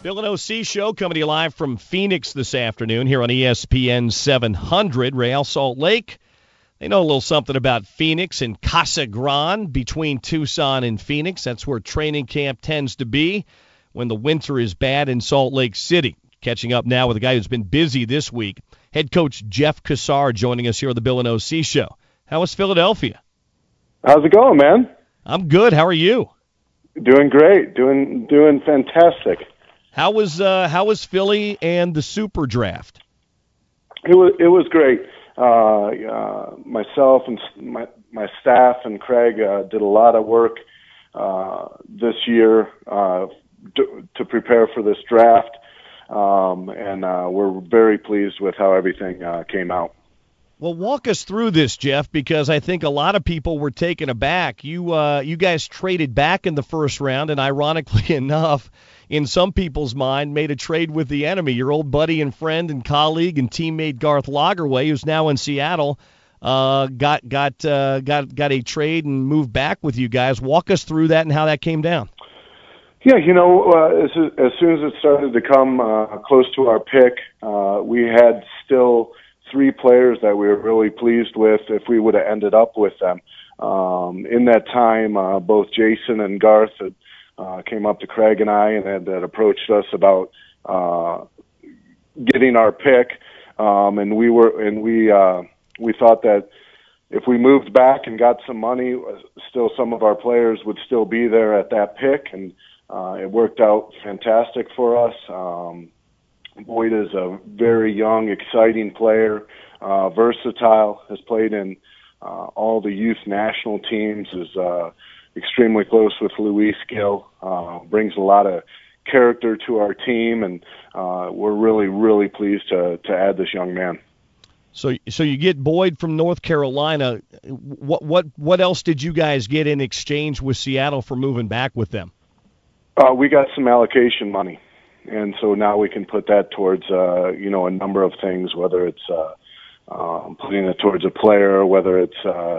Bill and OC Show coming to you live from Phoenix this afternoon here on ESPN 700. Real Salt Lake, they know a little something about Phoenix and Casa Grande between Tucson and Phoenix. That's where training camp tends to be when the winter is bad in Salt Lake City. Catching up now with a guy who's been busy this week, head coach Jeff Cassar joining us here on the Bill and OC Show. How is Philadelphia? How's it going, man? I'm good. How are you? Doing great. Doing fantastic. How was Philly and the Super Draft? It was great. Myself and my staff and Craig did a lot of work this year to prepare for this draft, and we're very pleased with how everything came out. Well, walk us through this, Jeff, because I think a lot of people were taken aback. You guys traded back in the first round, and ironically enough, in some people's mind, made a trade with the enemy. Your old buddy and friend and colleague and teammate Garth Lagerwey, who's now in Seattle, got a trade and moved back with you guys. Walk us through that and how that came down. Yeah, as soon as it started to come close to our pick, we had still 3 players that we were really pleased with if we would have ended up with them. In that time, both Jason and Garth had came up to Craig and I and had approached us about getting our pick, and we thought that if we moved back and got some money, still some of our players would still be there at that pick, and it worked out fantastic for us. Boyd is a very young, exciting player, versatile, has played in all the youth national teams, is extremely close with Luis Gill, brings a lot of character to our team, and we're really, really pleased to add this young man. So you get Boyd from North Carolina. What else did you guys get in exchange with Seattle for moving back with them? We got some allocation money, and so now we can put that towards a number of things, whether it's putting it towards a player, whether it's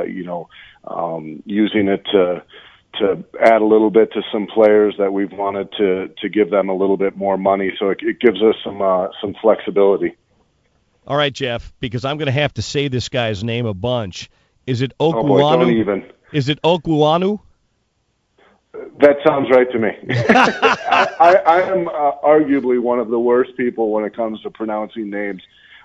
using it to add a little bit to some players that we've wanted to give them a little bit more money. So it gives us some flexibility. All right, Jeff, because I'm going to have to say this guy's name a bunch. Is it Okuanu? Oh boy, don't even. Is it Okuanu? That sounds right to me. I am arguably one of the worst people when it comes to pronouncing names.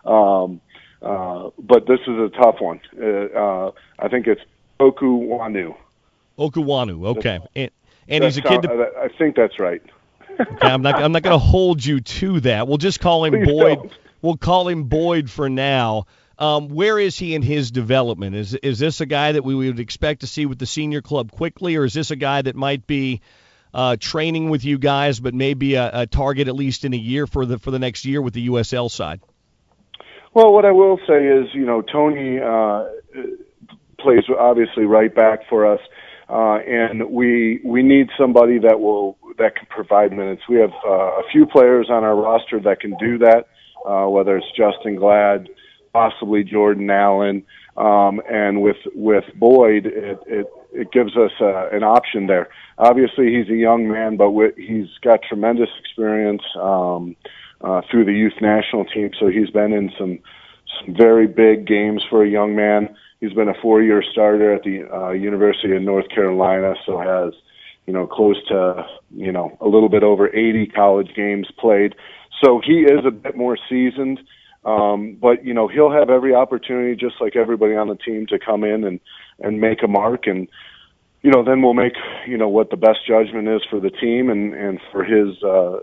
But this is a tough one. I think it's Okuanu. Okuanu, okay. And he's a kid. I think that's right. Okay, I'm not going to hold you to that. We'll just call him Boyd. Don't. We'll call him Boyd for now. Where is he in his development? Is this a guy that we would expect to see with the senior club quickly, or is this a guy that might be training with you guys, but maybe a target at least in a year for the next year with the USL side? Well, what I will say is, Tony plays obviously right back for us, and we need somebody that can provide minutes. We have a few players on our roster that can do that, whether it's Justin Glad, possibly Jordan Allen, and with Boyd, it gives us an option there. Obviously, he's a young man, but he's got tremendous experience through the youth national team, so he's been in some very big games for a young man. He's been a 4-year starter at the University of North Carolina, so has close to a little bit over 80 college games played. So he is a bit more seasoned. But he'll have every opportunity, just like everybody on the team, to come in and make a mark, and then we'll make what the best judgment is for the team and for his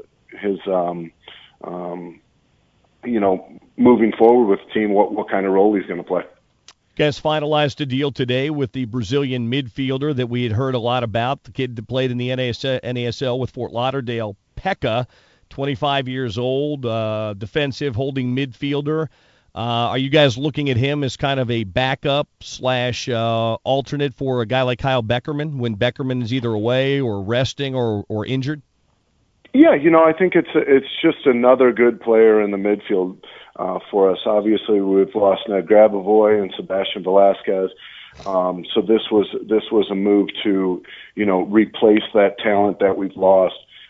moving forward with the team, what kind of role he's going to play. Guys finalized a deal today with the Brazilian midfielder that we had heard a lot about, the kid that played in the NASL with Fort Lauderdale, Pekka. 25 years old, defensive holding midfielder. Are you guys looking at him as kind of a backup / alternate for a guy like Kyle Beckerman when Beckerman is either away or resting or injured? Yeah, I think it's just another good player in the midfield for us. Obviously, we've lost Ned Grabavoy and Sebastian Velasquez. So this was a move to replace that talent that we've lost.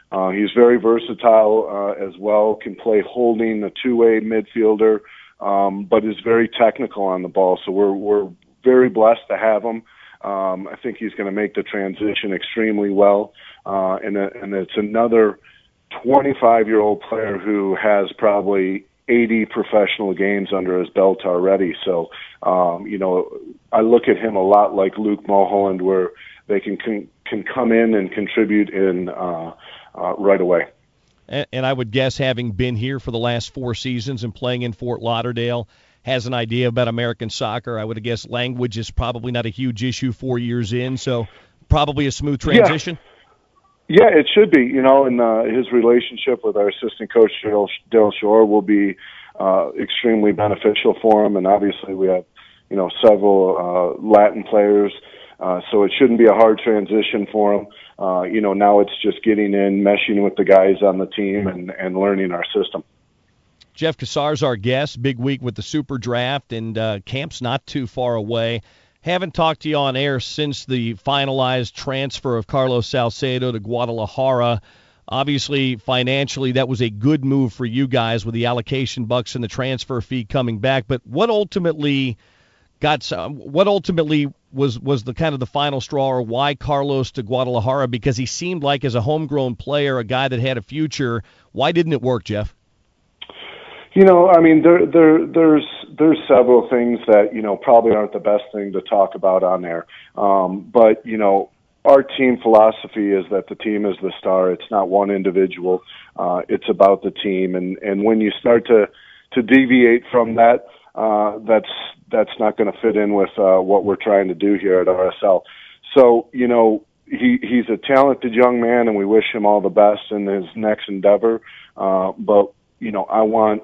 He's very versatile as well, can play holding, a two-way midfielder, but is very technical on the ball. So we're very blessed to have him. I think he's going to make the transition extremely well, and it's another 25-year-old player who has probably 80 professional games under his belt already. So, I look at him a lot like Luke Mulholland, where they can come in and contribute in right away. And I would guess, having been here for the last 4 seasons and playing in Fort Lauderdale, has an idea about American soccer. I would guess language is probably not a huge issue 4 years in, so probably a smooth transition. Yeah, it should be, and his relationship with our assistant coach, Daryl Shore, will be extremely beneficial for him. And obviously we have, several Latin players, so it shouldn't be a hard transition for him. Now it's just getting in, meshing with the guys on the team and learning our system. Jeff Cassar's our guest. Big week with the Super Draft, and camp's not too far away. Haven't talked to you on air since the finalized transfer of Carlos Salcedo to Guadalajara. Obviously, financially, that was a good move for you guys with the allocation bucks and the transfer fee coming back. But what ultimately was the kind of the final straw, or why Carlos to Guadalajara? Because he seemed like, as a homegrown player, a guy that had a future. Why didn't it work, Jeff? There's several things that, probably aren't the best thing to talk about on there. But, our team philosophy is that the team is the star. It's not one individual. It's about the team. And when you start to deviate from that, that's not going to fit in with what we're trying to do here at RSL. So, he's a talented young man, and we wish him all the best in his next endeavor. But I want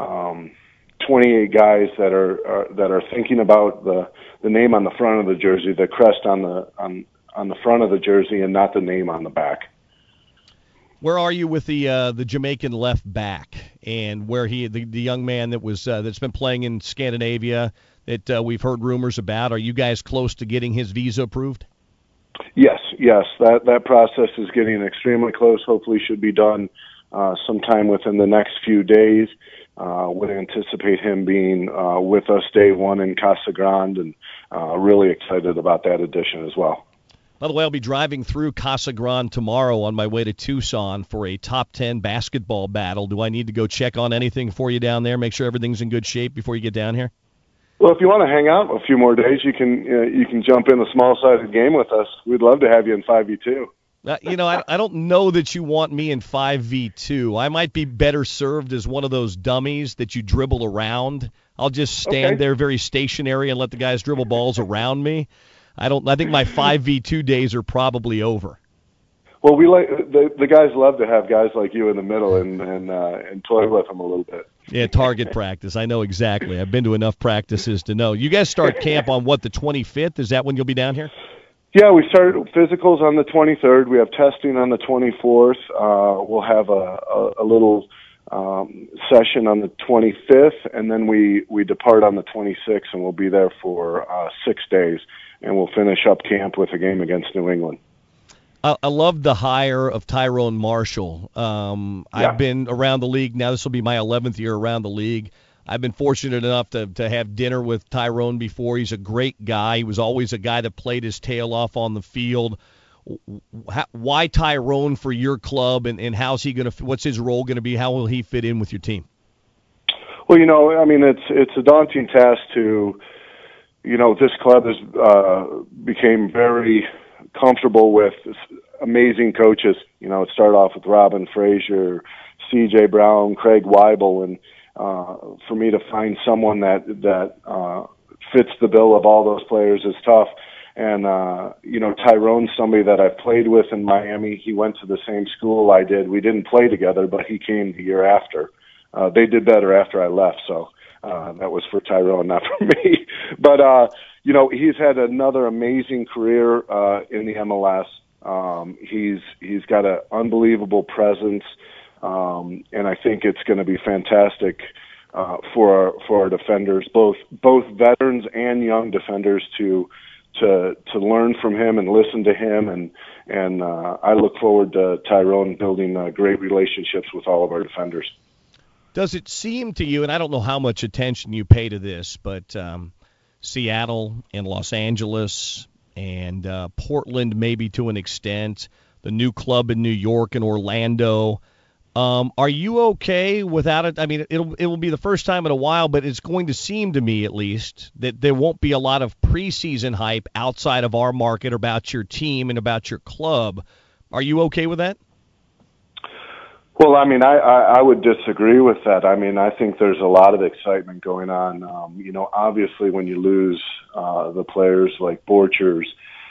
28 guys that are thinking about the name on the front of the jersey, the crest on the front of the jersey, and not the name on the back. Where are you with the Jamaican left back, and where the young man that was that's been playing in Scandinavia that we've heard rumors about? Are you guys close to getting his visa approved? Yes. That process is getting extremely close. Hopefully, should be done sometime within the next few days. Would anticipate him being with us day one in Casa Grande, and really excited about that addition as well. By the way, I'll be driving through Casa Grande tomorrow on my way to Tucson for a top 10 basketball battle. Do I need to go check on anything for you down there, make sure everything's in good shape before you get down here? Well, if you want to hang out a few more days, you can jump in the small-sided game with us. We'd love to have you in 5v2. I don't know that you want me in 5v2. I might be better served as one of those dummies that you dribble around. I'll just stand there very stationary and let the guys dribble balls around me. I think my 5v2 days are probably over. Well, we like the guys love to have guys like you in the middle and toy with them a little bit. Yeah, target practice. I know exactly. I've been to enough practices to know. You guys start camp on the 25th? Is that when you'll be down here? Yeah, we start physicals on the 23rd. We have testing on the 24th. We'll have a little session on the 25th, and then we depart on the 26th, and we'll be there for 6 days, and we'll finish up camp with a game against New England. I love the hire of Tyrone Marshall. I've been around the league. Now this will be my 11th year around the league. I've been fortunate enough to have dinner with Tyrone before. He's a great guy. He was always a guy that played his tail off on the field. Why Tyrone for your club, and how's he going to? What's his role going to be? How will he fit in with your team? Well, it's a daunting task to, this club has became very comfortable with amazing coaches. It started off with Robin Frazier, C.J. Brown, Craig Weibel, and for me to find someone that fits the bill of all those players is tough. And, Tyrone's somebody that I've played with in Miami. He went to the same school I did. We didn't play together, but he came the year after. They did better after I left, so that was for Tyrone, not for me. But, he's had another amazing career in the MLS. He's got an unbelievable presence, and I think it's going to be fantastic for our defenders, both veterans and young defenders, to to learn from him and listen to him, and I look forward to Tyrone building great relationships with all of our defenders. Does it seem to you, and I don't know how much attention you pay to this, but Seattle and Los Angeles and Portland maybe to an extent, the new club in New York and Orlando, are you okay without it? I mean, it will be the first time in a while, but it's going to seem to me, at least, that there won't be a lot of preseason hype outside of our market about your team and about your club. Are you okay with that? Well, I mean, I would disagree with that. I mean, I think there's a lot of excitement going on. Obviously, when you lose the players like Borchers,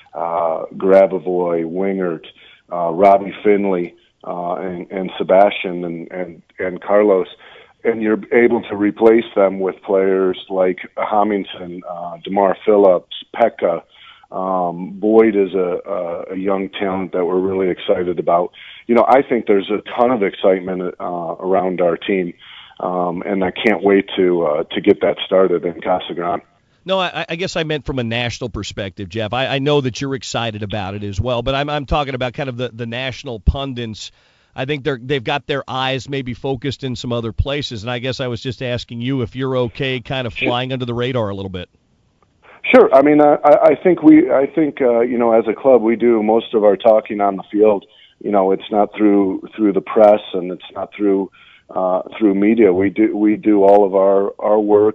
Grabavoy, Wingert, Robbie Finley, and Sebastian and Carlos, and you're able to replace them with players like Homington, DeMar Phillips, Pekka. Boyd is a young talent that we're really excited about. I think there's a ton of excitement around our team, and I can't wait to get that started in Casa Grande. No, I guess I meant from a national perspective, Jeff. I know that you're excited about it as well, but I'm talking about kind of the national pundits. I think they've got their eyes maybe focused in some other places, and I guess I was just asking you if you're okay kind of flying under the radar a little bit. Sure. I mean, I think as a club, we do most of our talking on the field. It's not through the press, and it's not through media. We do all of our work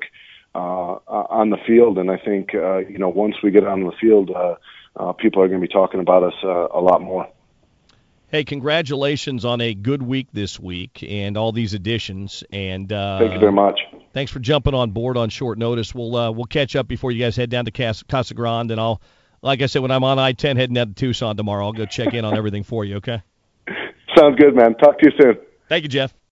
on the field, and I think once we get on the field, people are going to be talking about us a lot more. Hey, congratulations on a good week this week and all these additions. And thank you very much. Thanks for jumping on board on short notice. We'll catch up before you guys head down to Casa Grande, and I'll, like I said, when I'm on I-10 heading out to Tucson tomorrow, I'll go check in on everything for you. Okay? Sounds good, man. Talk to you soon. Thank you, Jeff.